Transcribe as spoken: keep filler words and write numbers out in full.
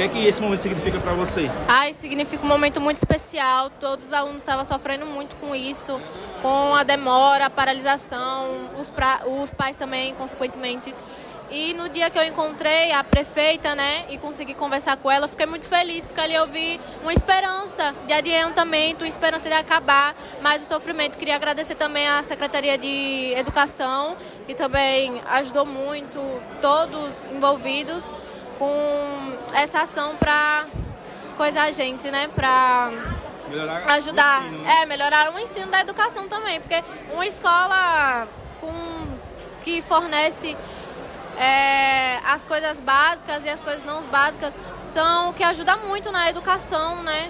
que é que esse momento significa para você? Ai, significa um momento muito especial. Todos os alunos estavam sofrendo muito com isso, com a demora, a paralisação, os, pra, os pais também, consequentemente. E no dia que eu encontrei a prefeita, né, e consegui conversar com ela, fiquei muito feliz, porque ali eu vi uma esperança de adiantamento, uma esperança de acabar mais o sofrimento. Queria agradecer também à Secretaria de Educação, que também ajudou muito todos envolvidos com essa ação para coisar a gente, né, para ajudar, o ensino, né? é, melhorar o ensino da educação também, porque uma escola com, que fornece É, as coisas básicas e as coisas não básicas são o que ajuda muito na educação, né?